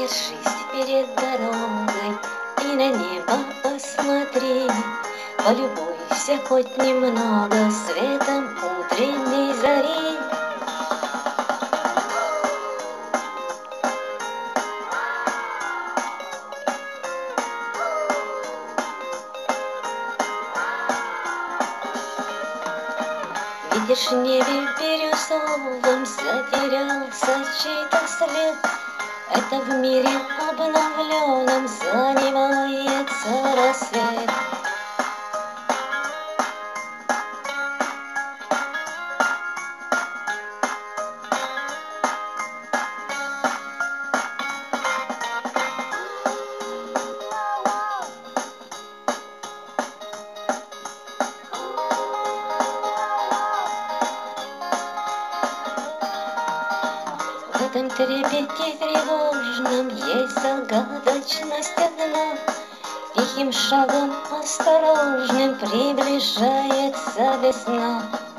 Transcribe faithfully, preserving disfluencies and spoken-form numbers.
Держись перед дорогой и на небо посмотри, полюбуйся хоть немного светом утренней зари. Видишь, в небе бирюзовом затерялся чей-то след. Это в мире обновленном занимается рассвет. В этом трепете тревожном есть загадочность одна. Тихим шагом осторожным приближается весна.